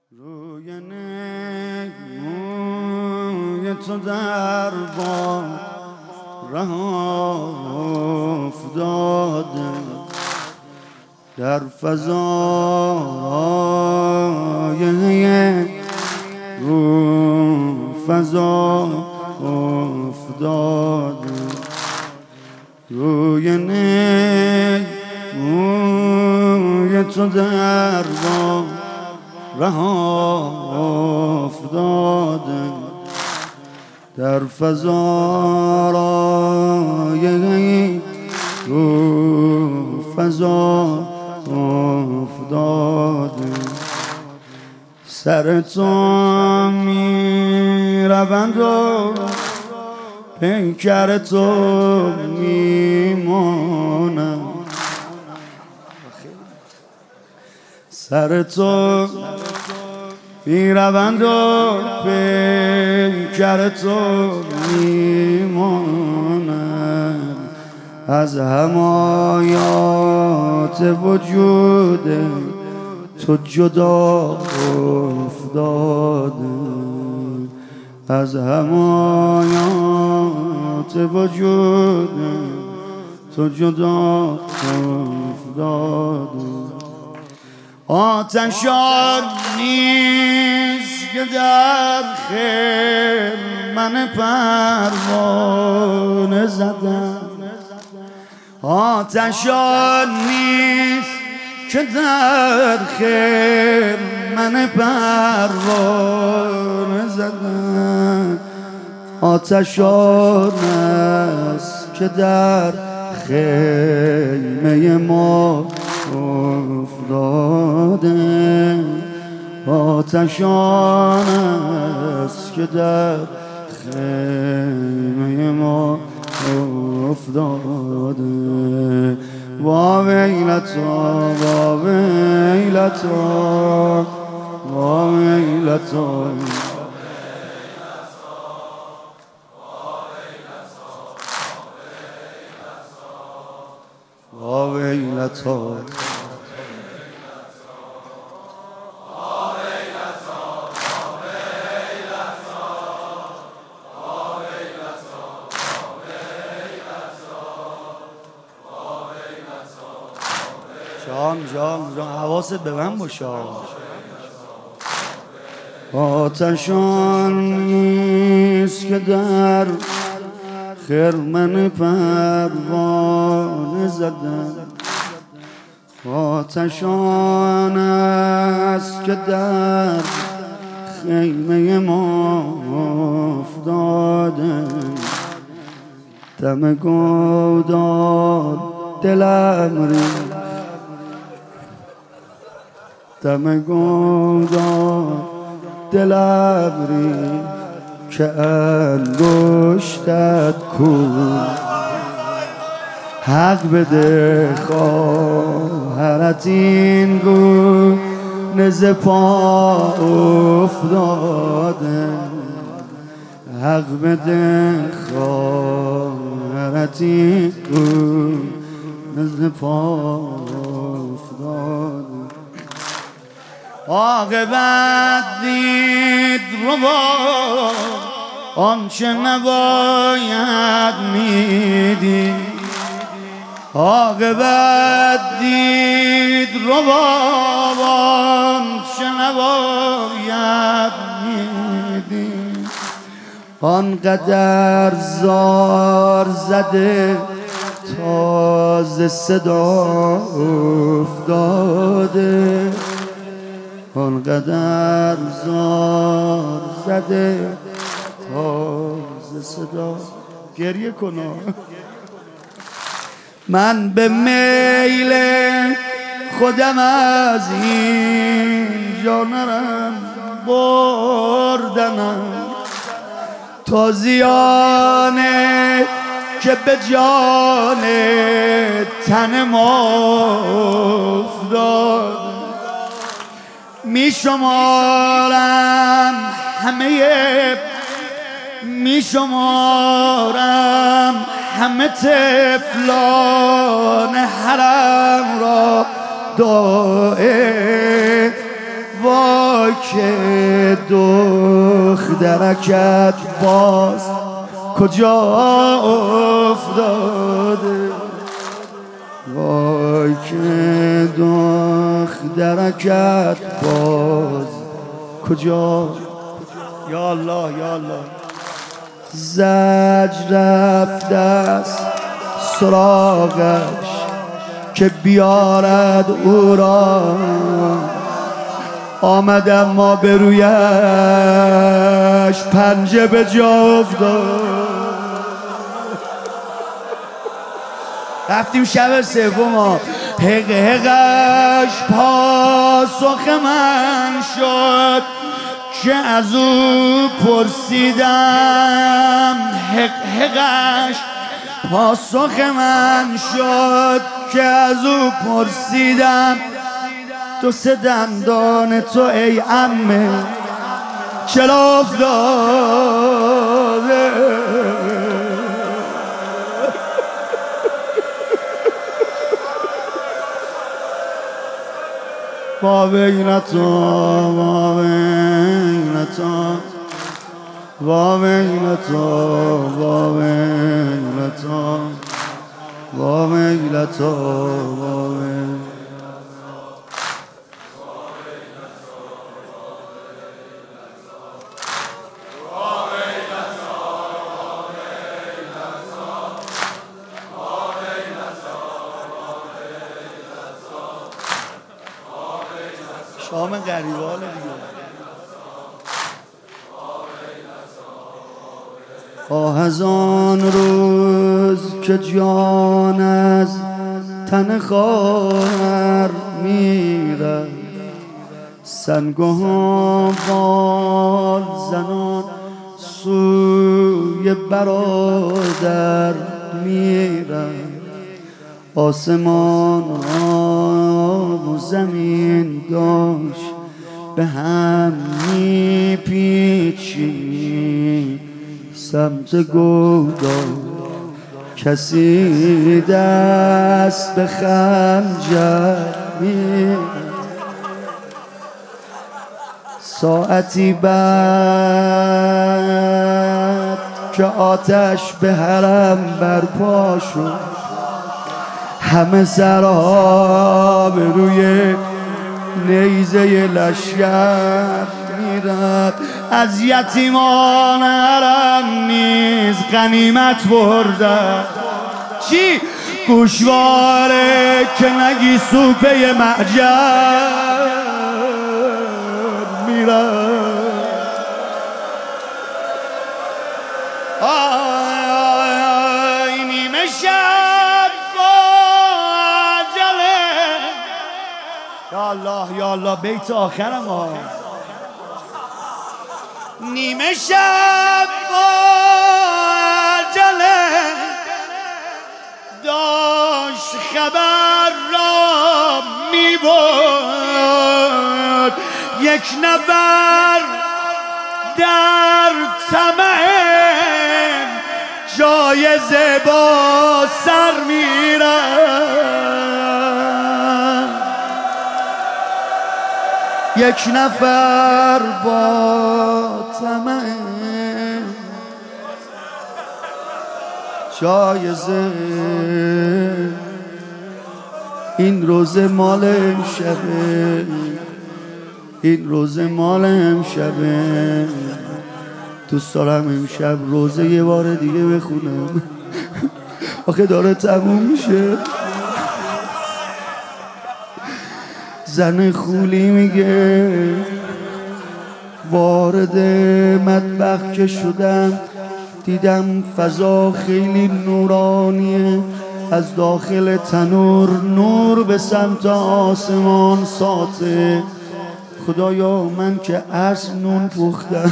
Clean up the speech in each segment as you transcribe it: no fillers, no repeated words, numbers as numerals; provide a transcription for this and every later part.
روی موی تو در با ره افتاده در فضای رو فضا افتاده روی موی تو در با ره افتاده در فضای رو فضا افتاده سر تو می روند و پیکر تو می مانم سر تو می روند و پیکر تو می مانم از همایات وجود تو جدا افتاده از همایات وجود تو جدا افتاده آتشان نیست که در خرمن پروانه زدم آتشان نیست که در خرمن پروانه زدم آتشان است که در خیمه ما افتاده آتشان است که در خیمه ما افتاده وا ویلتا وا ویلتا وا ویلتا وا ویلتا جان حواست به من باشه آتشان نیست که در خرمن پروانه زدم آتشان است که در خیمه ما افتاده دم گودال دلم ریخت دم گودال دلم ریخت که انگشتت کو حق بده خواهرت این گونه ز پا افتاده حق بده خواهرت این گونه ز پا افتاده عاقبت دید ربا آنچه نباید میدید عاقبت دید ربا آنچه نباید میدید آنقدر زار زده تازه صدا افتاده آنقدر زار زده تازه صدا گریه کنم من به میل خودم از این جا نرم بردنم تازیانه که به جان تن ما افتاد می شمارم همه طفلان حرم را دائم وای وای که دخترکت باز کجا افتاده، وای که دخترکت باز کجا. یا الله یا الله. زج رفته است سراغش که بیارد او را، آمدم ما به رویش پنجه به جا افتاد. رفتیم شب سوم، حق حقش پاسخ من شد که از او پرسیدم. حق حقش پاسخ من شد که از او پرسیدم. دو سه دندان تو ای عمه چرا افتاده؟ با بینتو با بینتو با بینتو با بینتو با بینتو با بینتو. شام غریبانه دیگه. آه از آن روز که جان از تن خواهر میرد، سنگ و بال زنان سوی برادر میرد. آسمان و زمین داشت به هم میپیچید، سمت گودال کسی دست به خنجر می‌نهاد. ساعتی بعد که آتش به حرم برپا شد، همه سرها به روی نیزه لشگر میرد. از یتیمان حرم نیز غنیمت بردن. چی؟ گوشواره که نگی سوپه معجر میرد. آی نیمه شب با عجله. یا الله یا الله، بیت آخرم ها. نیمه شب با عجله داشت خبر را میبرد. یک نفر در طمع جایزه با سر میرد. یک نفر با طمع جایزه. این روز مال امشبه، این روز مال امشبه. دوست دارم امشب روزه یه بار دیگه بخونم. آخه داره تموم میشه. زن خولی میگه وارد مطبخ که شدم دیدم فضا خیلی نورانیه. از داخل تنور نور به سمت آسمان ساطع. خدایا من که از نون پختم.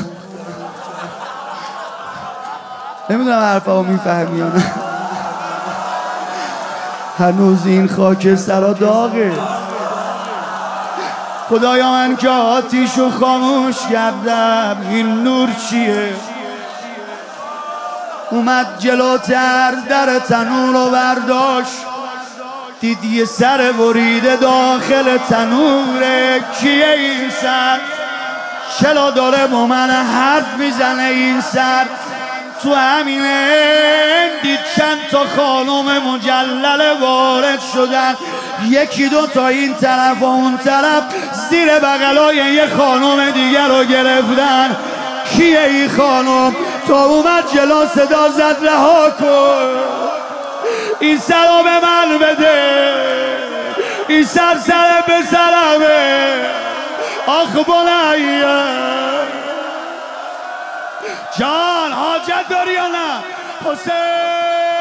نمیدونم حرفا میفهمی یا نه. هنوز این خاک سرا داغه. خدایا من که آتیشو خاموش کردم. این نور چیه؟ اومد جلوتر در تنور رو برداشت، دید یه سر بریده داخل تنوره. کیه این سر؟ چرا داره با من حرف میزنه این سر؟ تو همین دید چند تا خانم مجلل وارد شدن، یکی دو تا این طرف و اون طرف زیر بغلای یه خانم دیگر رو گرفتن. کیه این خانم؟ تا اومد جلو صدا زد رها کن، این سر رو به من بده، این سر به سرمه. آخ بنیه جان حاجت داری یا نه؟ حسین